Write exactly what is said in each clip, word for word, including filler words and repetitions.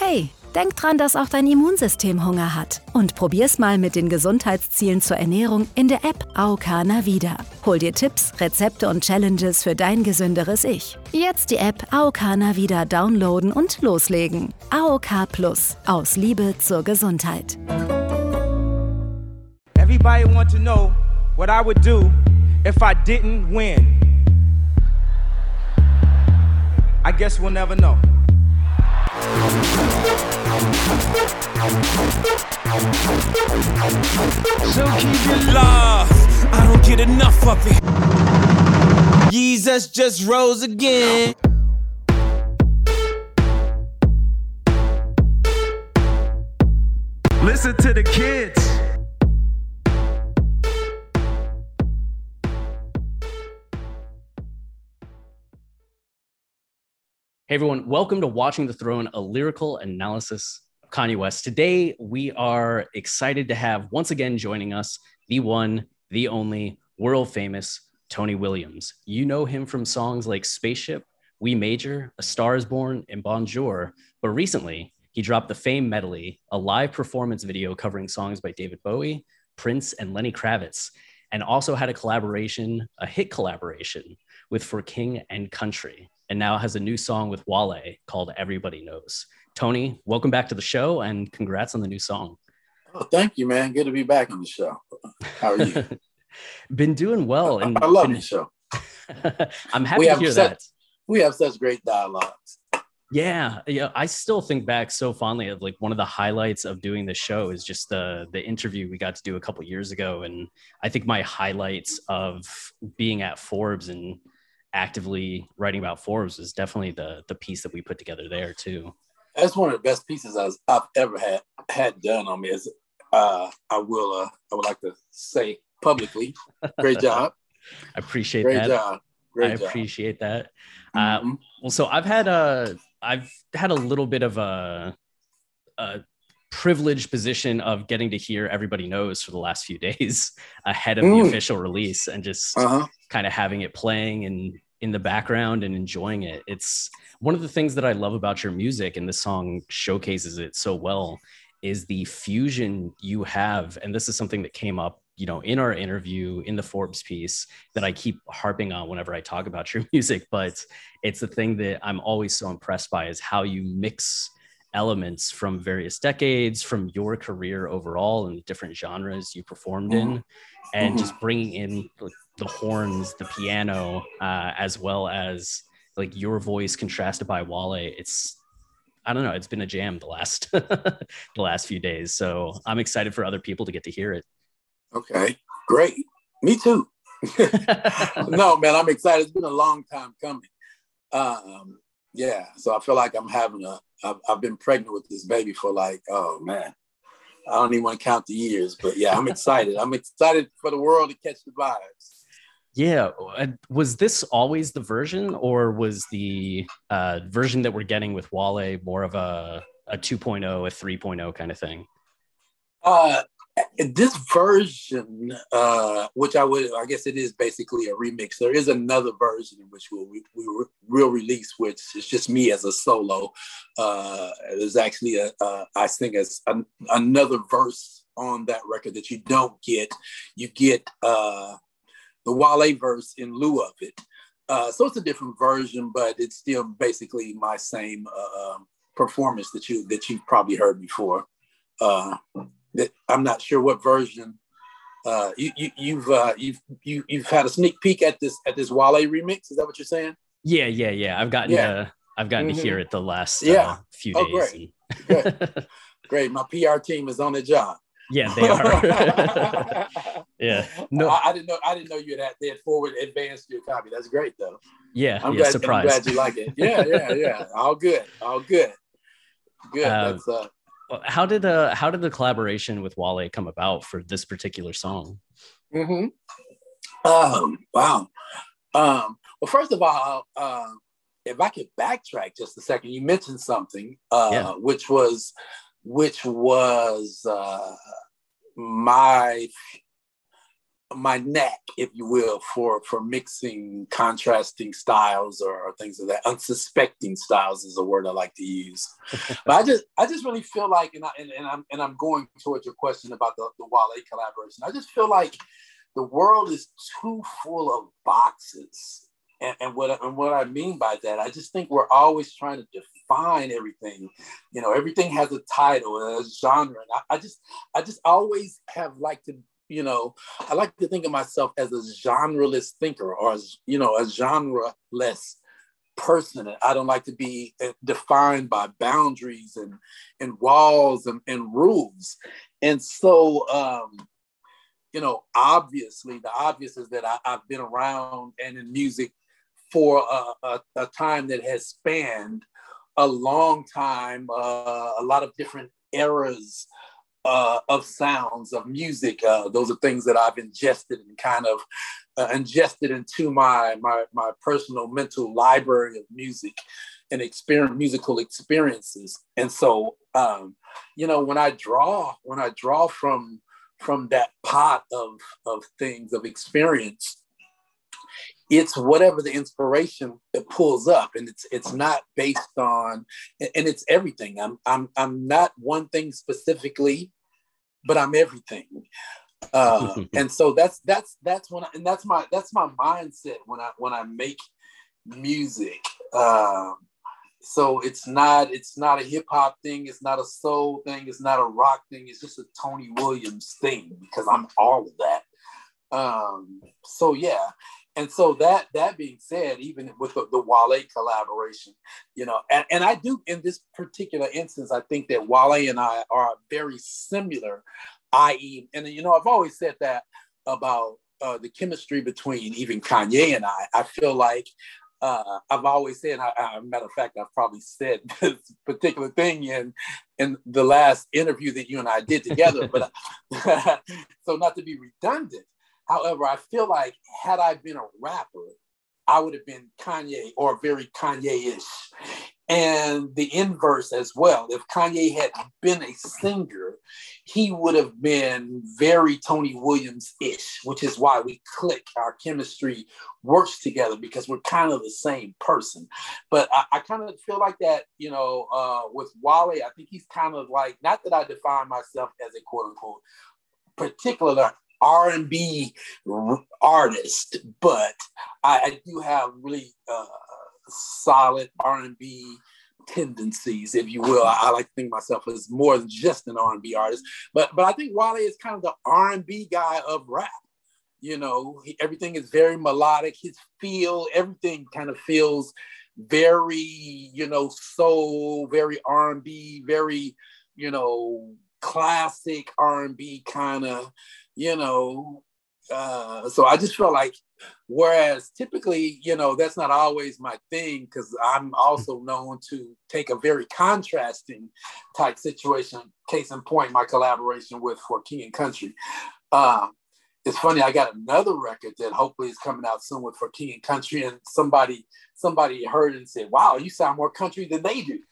Hey, denk dran, dass auch dein Immunsystem Hunger hat. Und probier's mal mit den Gesundheitszielen zur Ernährung in der App A O K Navida. Hol dir Tipps, Rezepte und Challenges für dein gesünderes Ich. Jetzt die App A O K Navida downloaden und loslegen. A O K Plus. Aus Liebe zur Gesundheit. Everybody want to know what I would do if I didn't win. I guess we'll never know. So keep it love, I don't get enough of it. Jesus just rose again. Listen to the kids. Hey everyone, welcome to Watching the Throne, a lyrical analysis of Kanye West. Today, we are excited to have, once again joining us, the one, the only, world famous Tony Williams. You know him from songs like Spaceship, We Major, A Star Is Born, and Bonjour. But recently, he dropped the Fame Medley, a live performance video covering songs by David Bowie, Prince, and Lenny Kravitz, and also had a collaboration, a hit collaboration with For King and Country, and now has a new song with Wale called Everybody Knows. Tony, welcome back to the show and congrats on the new song. Oh, thank you, man. Good to be back on the show. How are you? Been doing well. I, and I love been... the show. I'm happy to hear such, that. We have such great dialogues. Yeah, yeah. I still think back so fondly of like one of the highlights of doing this show is just the the interview we got to do a couple years ago. And I think my highlights of being at Forbes and actively writing about Forbes is definitely the the piece that we put together there too. That's one of the best pieces I've, I've ever had had done on me. Is uh, I will uh, I would like to say publicly, great job. I appreciate great that. Job. Great I job. appreciate that. Mm-hmm. Uh, well, so I've had a I've had a little bit of a, a privileged position of getting to hear Everybody Knows for the last few days ahead of mm. the official release, and just uh-huh. kind of having it playing and in the background and enjoying it. It's one of the things that I love about your music, and this song showcases it so well, is the fusion you have. And this is something that came up, you know, in our interview, in the Forbes piece, that I keep harping on whenever I talk about your music. But it's the thing that I'm always so impressed by, is how you mix elements from various decades, from your career overall and the different genres you performed in, and mm-hmm. just bringing in like, the horns, the piano, uh, as well as like your voice contrasted by Wale. It's, I don't know, it's been a jam the last the last few days. So I'm excited for other people to get to hear it. Okay, great. Me too. No, man, I'm excited. It's been a long time coming. Um, yeah, so I feel like I'm having a, I've, I've been pregnant with this baby for like, oh man, I don't even want to count the years, but yeah, I'm excited. I'm excited for the world to catch the vibes. Yeah. Was this always the version, or was the uh, version that we're getting with Wale more of a, a two point oh, a three point oh kind of thing? Uh, this version, uh, which I would, I guess it is basically a remix. There is another version in which we'll, we, we will release, which is just me as a solo. Uh, there's actually a, uh, I think as an, another verse on that record that you don't get. You get uh, the Wale verse in lieu of it. Uh, so it's a different version, but it's still basically my same uh, performance that you that you've probably heard before. Uh, that I'm not sure what version uh, you, you, you've uh, you've you, you've had a sneak peek at this at this Wale remix. Is that what you're saying? Yeah, yeah, yeah. I've gotten yeah. to I've gotten mm-hmm. to hear it the last yeah. uh, few oh, days. Great. Great. Great. My P R team is on the job. Yeah, they are. Yeah. No, I, I didn't know. I didn't know you had they had forward advanced your copy. That's great, though. Yeah, I'm yeah. glad. Surprised. I'm glad you like it. Yeah, yeah, yeah. All good. All good. Good. Uh, That's uh. How did uh how did the collaboration with Wale come about for this particular song? Mm-hmm. Um. Wow. Um. Well, first of all, uh, if I could backtrack just a second, you mentioned something, uh, yeah. which was, which was uh, my my knack, if you will, for for mixing contrasting styles or, or things of that. Unsuspecting styles is a word I like to use. But I just I just really feel like, and I and, and I'm and I'm going towards your question about the, the Wale collaboration. I just feel like the world is too full of boxes. And, and what and what I mean by that, I just think we're always trying to define everything. You know, everything has a title, a genre. And I, I just I just always have liked to, you know, I like to think of myself as a genreless thinker, or as, you know, a genre-less person. I don't like to be defined by boundaries and and walls and, and rules. And so, um, you know, obviously, the obvious is that I, I've been around and in music for a, a, a time that has spanned a long time, uh, a lot of different eras Uh, of sounds, of music. Uh, those are things that I've ingested and kind of uh, ingested into my, my my personal mental library of music and experience, musical experiences. And so, um, you know, when I draw, when I draw from from that pot of of things, of experience, it's whatever the inspiration that pulls up, and it's it's not based on, and it's everything. I'm I'm I'm not one thing specifically, but I'm everything. Uh, and so that's that's that's when I, and that's my that's my mindset when I when I make music. Um, so it's not it's not a hip hop thing. It's not a soul thing. It's not a rock thing. It's just a Tony Williams thing, because I'm all of that. Um, so yeah. And so that that being said, even with the, the Wale collaboration, you know, and, and I do, in this particular instance, I think that Wale and I are very similar, that is, and you know, I've always said that about uh, the chemistry between even Kanye and I. I feel like uh, I've always said, I, I, matter of fact, I've probably said this particular thing in in the last interview that you and I did together, but so not to be redundant. However, I feel like had I been a rapper, I would have been Kanye, or very Kanye-ish. And the inverse as well. If Kanye had been a singer, he would have been very Tony Williams-ish, which is why we click. Our chemistry works together because we're kind of the same person. But I, I kind of feel like that, you know, uh, with Wale, I think he's kind of like, not that I define myself as a quote unquote particular R and B artist, but I, I do have really uh, solid R and B tendencies, if you will. I, I like to think of myself as more than just an R and B artist, but but I think Wale is kind of the R and B guy of rap. You know, he, everything is very melodic. His feel, everything kind of feels very, you know, soul, very R and B, very, you know, classic R and B kind of. You know, uh, so I just felt like, whereas typically, you know, that's not always my thing, because I'm also known to take a very contrasting type situation. Case in point, my collaboration with For King and Country. Uh, it's funny, I got another record that hopefully is coming out soon with For King and Country, and somebody somebody heard it and said, wow, you sound more country than they do.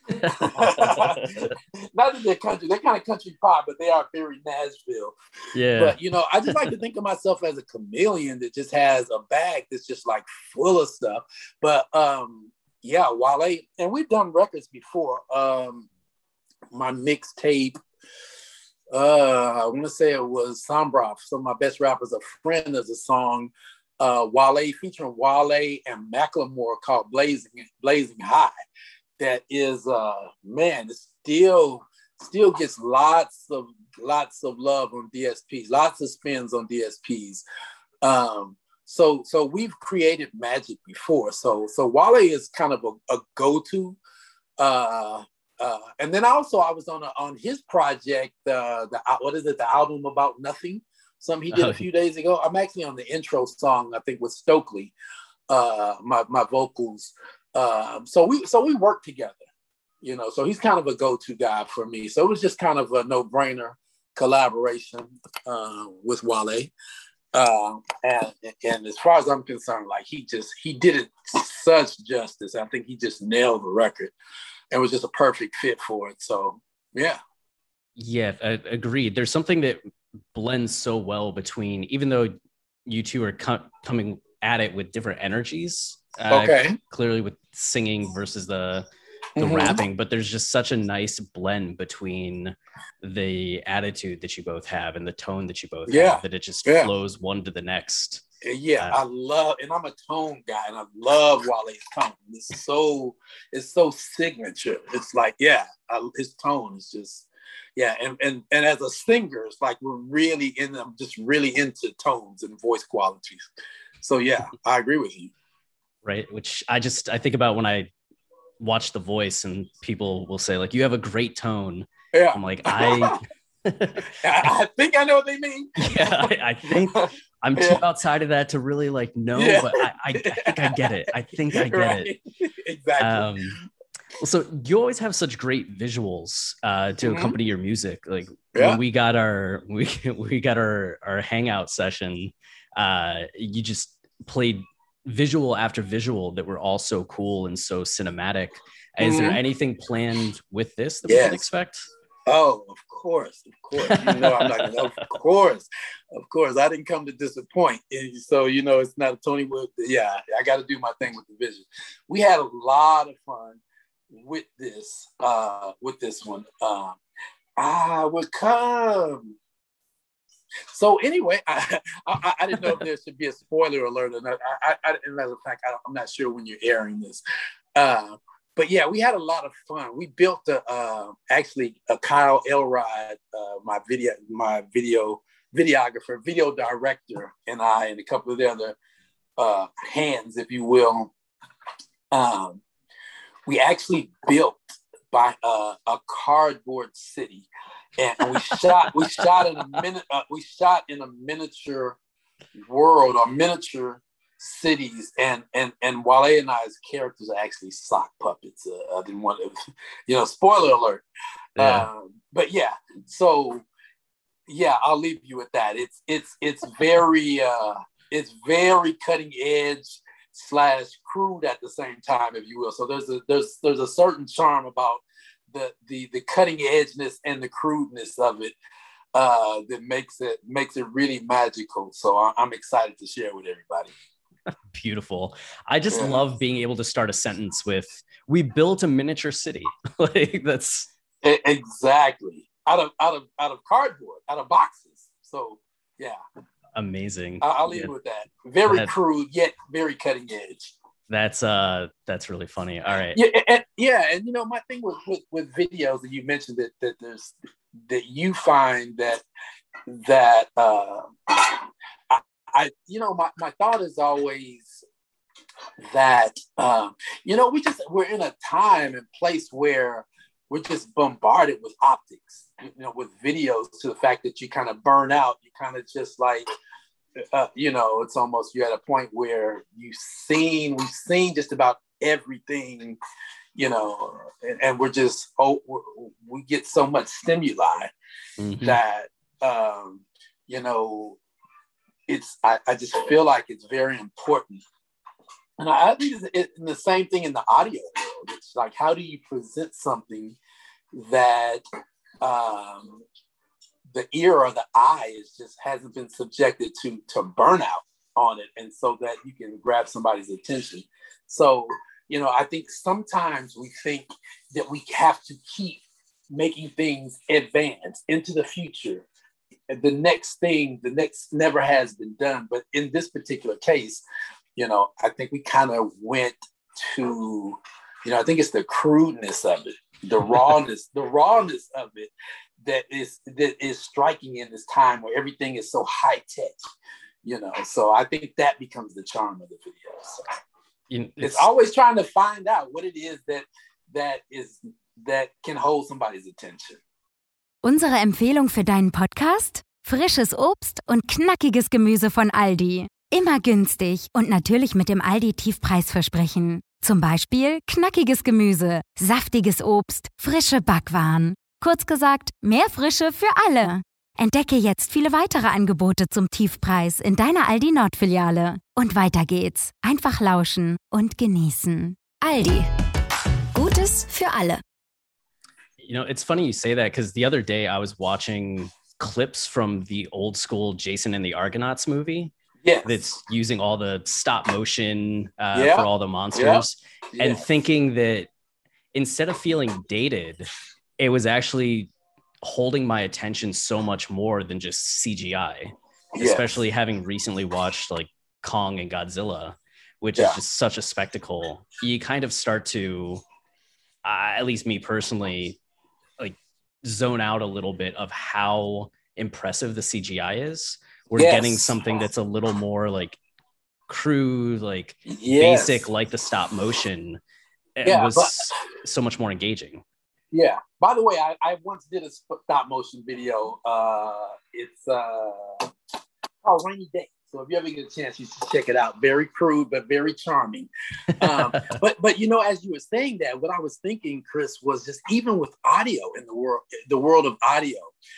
Not that they're country, they're kind of country pop, but they are very Nashville. Yeah. But, you know, I just like to think of myself as a chameleon that just has a bag that's just like full of stuff. But um, yeah, Wale, and we've done records before. Um, my mixtape, Uh, I want to say it was Sombra, some of my best rappers, a friend, is a song, uh, Wale, featuring Wale and Macklemore, called Blazing Blazing High. That is, uh, man, it still still gets lots of lots of love on D S Ps, lots of spins on D S Ps. Um, so so we've created magic before. So so Wale is kind of a, a go-to. Uh, Uh, and then also I was on a, on his project, uh, the what is it, the album About Nothing, something he did a few days ago. I'm actually on the intro song, I think, with Stokely, uh, my my vocals. Um, so we so we work together, you know. So he's kind of a go-to guy for me. So it was just kind of a no-brainer collaboration uh, with Wale. Uh, and and as far as I'm concerned, like he just he did it such justice. I think he just nailed the record. It was just a perfect fit for it. So, yeah. Yeah, I agreed. There's something that blends so well between, even though you two are co- coming at it with different energies. Uh, Okay. Clearly with singing versus the the Mhm. rapping, but there's just such a nice blend between the attitude that you both have and the tone that you both Yeah. have, that it just Yeah. flows one to the next. Yeah, Uh, I love, and I'm a tone guy, and I love Wale's tone. It's so, it's so signature. It's like, yeah, I, his tone is just, yeah, and and and as a singer, it's like we're really in. I'm just really into tones and voice qualities. So yeah, I agree with you. Right, which I just I think about when I watch The Voice, and people will say like, you have a great tone. Yeah, I'm like, I I, I think I know what they mean. yeah, I, I think I'm too Yeah. outside of that to really like know, Yeah. but I, I, I think I get it. I think I get Right. it. Exactly. Um, so you always have such great visuals uh, to Mhm. accompany your music. Like Yeah. when we got our we we got our our hangout session, uh, you just played visual after visual that were all so cool and so cinematic. Is there Mhm. anything planned with this that we Yes. can expect? Oh, of course, of course. You know, I'm not gonna, of course, of course. I didn't come to disappoint. And so, you know, it's not a Tony Wood. Yeah, I got to do my thing with the vision. We had a lot of fun with this, uh, with this one. Um, I would come. So anyway, I, I, I didn't know if there should be a spoiler alert or not. I, I, I, as a matter of fact, I, I'm not sure when you're airing this. Uh, But yeah, we had a lot of fun. We built a uh, actually a Kyle Elrod, uh, my video, my video videographer, video director, and I, and a couple of the other uh, hands, if you will. Um, we actually built by uh, a cardboard city, and we shot. We shot in a minute. Uh, we shot in a miniature world or miniature cities, and and and Wale and I's characters are actually sock puppets. Uh, I didn't want to, you know, spoiler alert. Yeah. Um, but yeah, so yeah, I'll leave you with that. It's it's it's very uh, it's very cutting edge slash crude at the same time, if you will. So there's a there's there's a certain charm about the the the cutting edgeness and the crudeness of it uh, that makes it makes it really magical. So I, I'm excited to share with everybody. Beautiful. I just Yeah. love being able to start a sentence with, we built a miniature city. Like that's E- exactly. Out of out of out of cardboard, out of boxes. So yeah, amazing. I- I'll leave Yeah, it with that. Very That- crude yet very cutting edge. that's uh that's really funny. All right. Yeah, and, yeah, and you know my thing with, with with videos that you mentioned that that there's that you find that that uh, I, I you know my my thought is always that um, you know we just we're in a time and place where we're just bombarded with optics, you know, with videos, to the fact that you kind of burn out. You kind of just like, uh, you know, it's almost you're at a point where you've seen, we've seen just about everything, you know, and, and we're just, oh, we're, we get so much stimuli Mhm. that, um, you know, it's, I, I just feel like it's very important. And I, I think it's, it's the same thing in the audio world. It's like, how do you present something that um, the ear or the eye is just hasn't been subjected to to burnout on it, and so that you can grab somebody's attention. So, you know, I think sometimes we think that we have to keep making things advance into the future. The next thing, the next never has been done. But in this particular case, you know, I think we kind of went to, you know, I think it's the crudeness of it, the rawness, the rawness of it that is that is striking in this time where everything is so high tech, you know. So I think that becomes the charm of the video. So You- it's always trying to find out what it is that that is that can hold somebody's attention. Unsere Empfehlung für deinen Podcast? Frisches Obst und knackiges Gemüse von Aldi. Immer günstig und natürlich mit dem Aldi-Tiefpreisversprechen. Zum Beispiel knackiges Gemüse, saftiges Obst, frische Backwaren. Kurz gesagt, mehr Frische für alle. Entdecke jetzt viele weitere Angebote zum Tiefpreis in deiner Aldi Nordfiliale. Und weiter geht's. Einfach lauschen und genießen. Aldi. Gutes für alle. You know, it's funny you say that, because the other day I was watching clips from the old school Jason and the Argonauts movie. Yes. that's using all the stop motion uh, Yeah. for all the monsters, Yeah. and Yeah. thinking that instead of feeling dated, it was actually holding my attention so much more than just C G I, Yes. especially having recently watched like Kong and Godzilla, which Yeah. is just such a spectacle. You kind of start to, uh, at least me personally, like zone out a little bit of how impressive the C G I is. We're Yes. getting something that's a little more like crude, like Yes. basic, like the stop motion. It Yeah, was but- so much more engaging. Yeah. By the way, I, I once did a stop motion video. Uh, it's uh, called Rainy Day. So if you ever get a chance, you should check it out. Very crude, but very charming. Um, but but you know, as you were saying that, what I was thinking, Chris, was just even with audio in the world, the world of audio.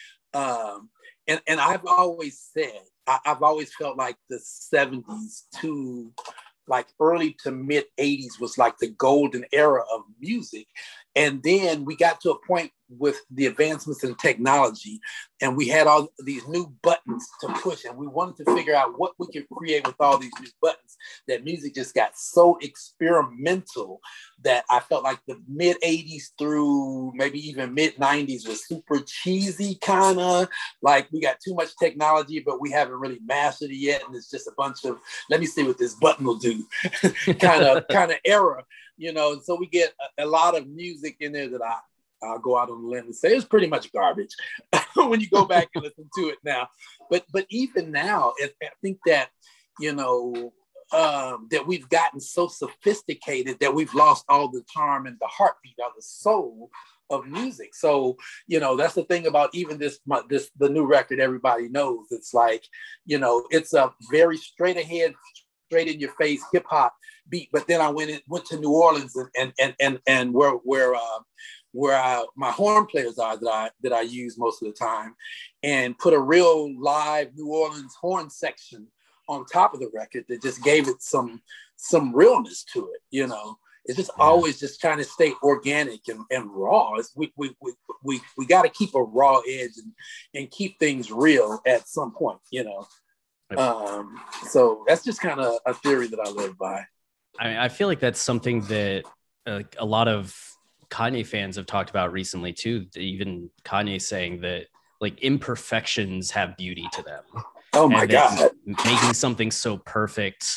Um, and, and I've always said, I, I've always felt like the seventies to like early to mid eighties was like the golden era of music. And then we got to a point with the advancements in technology, and we had all these new buttons to push, and we wanted to figure out what we could create with all these new buttons, that music just got so experimental that I felt like the mid eighties through maybe even mid nineties was super cheesy, kind of like we got too much technology, but we haven't really mastered it yet. And it's just a bunch of, let me see what this button will do kind of kind of era, you know. And so we get a, a lot of music in there that I, I'll go out on a limb and say it's pretty much garbage when you go back and listen to it now. But but even now, I think that, you know, um, that we've gotten so sophisticated that we've lost all the charm and the heartbeat or the soul of music. So, you know, that's the thing about even this, this the new record, Everybody Knows. It's like, you know, it's a very straight ahead, straight in your face hip hop beat. But then I went in, went to New Orleans and and and and, and where where uh, where I, my horn players are that I that I use most of the time, and put a real live New Orleans horn section on top of the record that just gave it some some realness to it. You know, it's just yeah. always just trying to stay organic and, and raw. It's, we we we we, we got to keep a raw edge and, and keep things real at some point. You know, yep. um, so that's just kind of a theory that I live by. I mean, I feel like that's something that uh, a lot of Kanye fans have talked about recently too. Even Kanye saying that like imperfections have beauty to them. Oh my God. Making something so perfect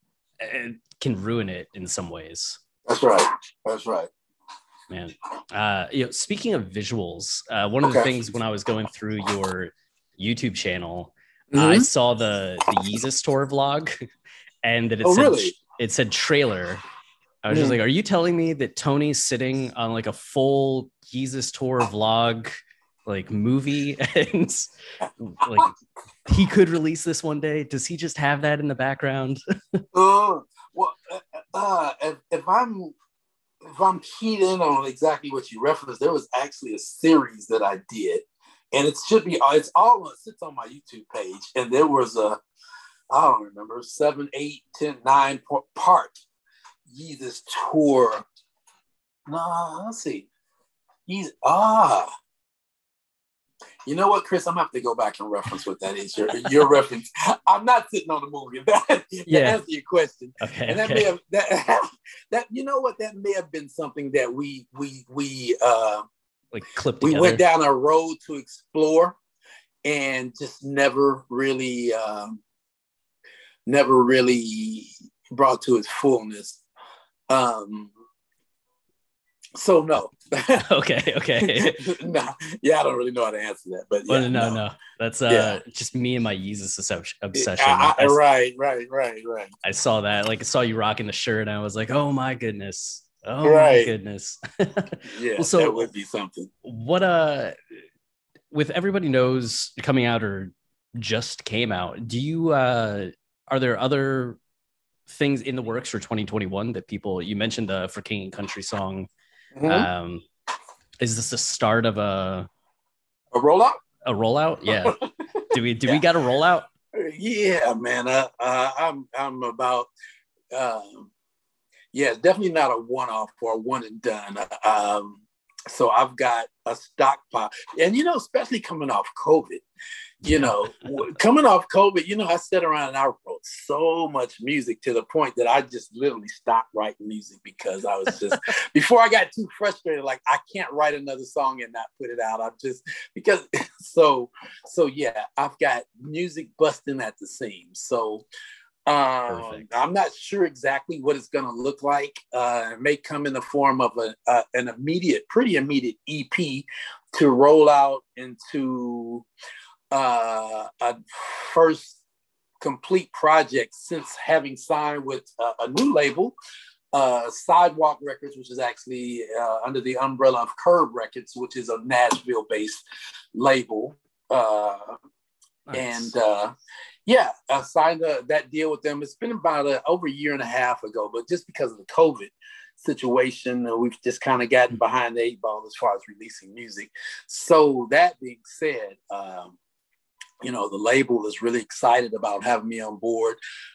can ruin it in some ways. That's right. That's right. Man. Uh, you know, speaking of visuals, uh, one of okay. the things when I was going through your YouTube channel, mm-hmm. I saw the, the Yeezus tour vlog, and that it oh, said, really? it said trailer. I was mm. just like, are you telling me that Tony's sitting on like a full Yeezus tour vlog, like movie, and like he could release this one day? Does he just have that in the background? uh, well, uh, uh, if, if I'm if I'm keyed in on exactly what you referenced, there was actually a series that I did, and it should be it's all it sits on my YouTube page, and there was a I don't remember seven, eight, ten, nine part Yeezus tour. No, let's see. He's ah. You know what, Chris? I'm gonna have to go back and reference what that is. Your, your reference. I'm not sitting on the movie. That, yeah. To answer your question. Okay. And that okay. may have that, that you know what that may have been something that we we we uh like clipped we together. went down a road to explore and just never really um never really brought to its fullness. Um so no. okay, okay. no, yeah, I don't really know how to answer that, but yeah, well, no, no, no, that's uh, yeah. just me and my Yeezus obsession. I, I, I, right, right, right, right. I saw that, like, I saw you rocking the shirt, and I was like, oh my goodness, oh right. my goodness. yeah, well, so that would be something. What uh, with Everybody Knows coming out or just came out, do you uh, are there other things in the works for twenty twenty-one that people? You mentioned the For King and Country song. Mm-hmm. Um, is this the start of a a rollout? A rollout? Yeah. do we do yeah. we got a rollout? Yeah, man. Uh, uh, I'm I'm about. Um, yeah, it's definitely not a one-off or a one and done. Um, So I've got a stockpile. And, you know, especially coming off COVID, you know, coming off COVID, you know, I sat around and I wrote so much music to the point that I just literally stopped writing music because I was just, before I got too frustrated, like I can't write another song and not put it out. I'm just, because, so, so yeah, I've got music busting at the seams. So Um, I'm not sure exactly what it's going to look like. Uh, it may come in the form of a, uh, an immediate, pretty immediate E P to roll out into uh, a first complete project since having signed with a, a new label, uh, Sidewalk Records, which is actually uh, under the umbrella of Curb Records, which is a Nashville-based label. Uh, nice. And uh, yeah, I signed a, that deal with them. It's been about a, over a year and a half ago, but just because of the COVID situation, uh, we've just kind of gotten behind the eight ball as far as releasing music. So that being said, um, you know, the label is really excited about having me on board.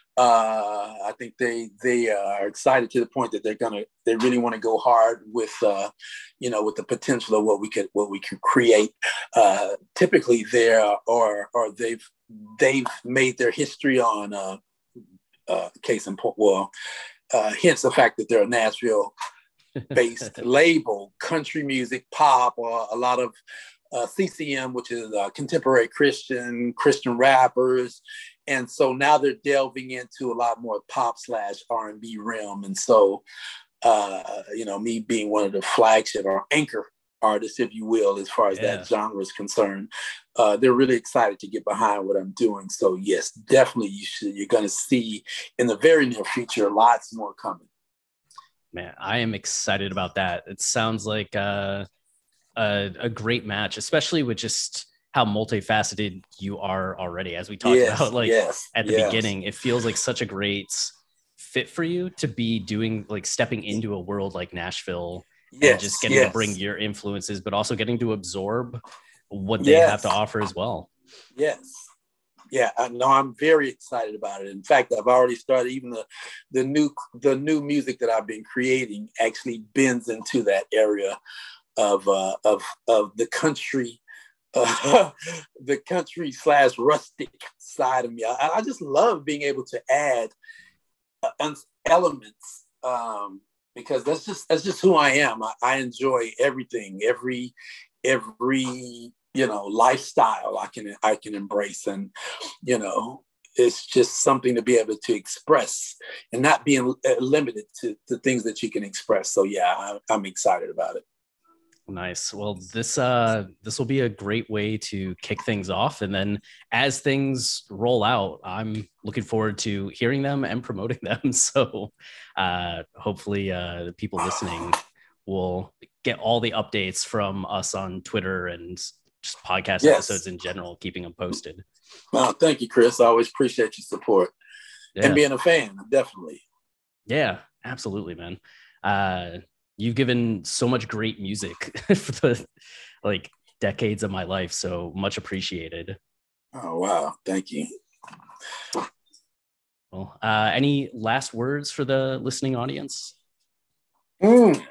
Uh, I think they they are excited to the point that they're gonna they really want to go hard with uh, you know, with the potential of what we could what we could create. Uh, typically, there or or they've they've made their history on uh, uh, case in point. Well, uh, hence the fact that they're a Nashville-based label, country music, pop, or a lot of uh, C C M, which is uh, contemporary Christian Christian rappers. And so now they're delving into a lot more pop slash R and B realm. And so, uh, you know, me being one of the flagship or anchor artists, if you will, as far as yeah. that genre is concerned, uh, they're really excited to get behind what I'm doing. So yes, definitely you should, you're going to see in the very near future, lots more coming. Man, I am excited about that. It sounds like uh, a, a great match, especially with just how multifaceted you are already, as we talked yes, about, like yes, at the yes. beginning. It feels like such a great fit for you to be doing, like stepping into a world like Nashville yes, and just getting yes. to bring your influences, but also getting to absorb what they yes. have to offer as well. Yes. Yeah, I know. I'm very excited about it. In fact, I've already started, even the the new the new music that I've been creating actually bends into that area of uh, of of the country. Uh, the country slash rustic side of me. I, I just love being able to add uh, elements um, because that's just that's just who I am. I, I enjoy everything, every every you know lifestyle I can I can embrace, and you know it's just something to be able to express and not being limited to the things that you can express. So yeah, I, I'm excited about it. Nice. Well, this uh this will be a great way to kick things off, and then as things roll out, I'm looking forward to hearing them and promoting them. So uh hopefully uh the people listening will get all the updates from us on Twitter and just podcast yes. episodes in general, keeping them posted. Well, thank you, Chris. I always appreciate your support yeah. and being a fan, definitely. Yeah, absolutely, man. Uh You've given so much great music for the like decades of my life. So much appreciated. Oh, wow. Thank you. Well, uh, any last words for the listening audience? Mm.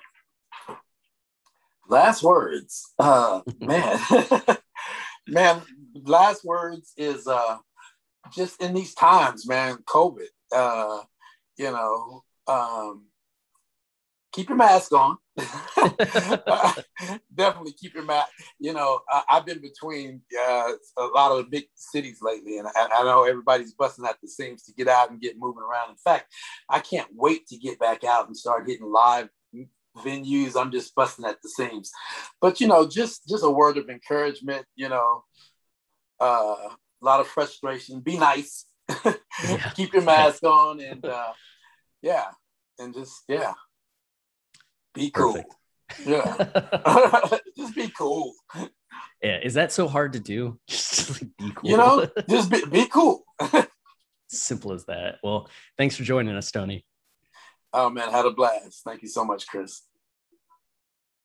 Last words. Uh, man, man, last words is uh, just in these times, man, COVID, uh, you know, um, keep your mask on. uh, definitely keep your mask. You know, I, I've been between uh, a lot of the big cities lately, and I, I know everybody's busting at the seams to get out and get moving around. In fact, I can't wait to get back out and start hitting live venues. I'm just busting at the seams. But, you know, just, just a word of encouragement, you know, uh, a lot of frustration. Be nice. Yeah. Keep your mask on and, uh, yeah, and just, yeah. Be cool. Perfect. Yeah. Just be cool. Yeah. Is that so hard to do? Just like be cool. You know, just be, be cool. Simple as that. Well, thanks for joining us, Tony. Oh, man. Had a blast. Thank you so much, Chris.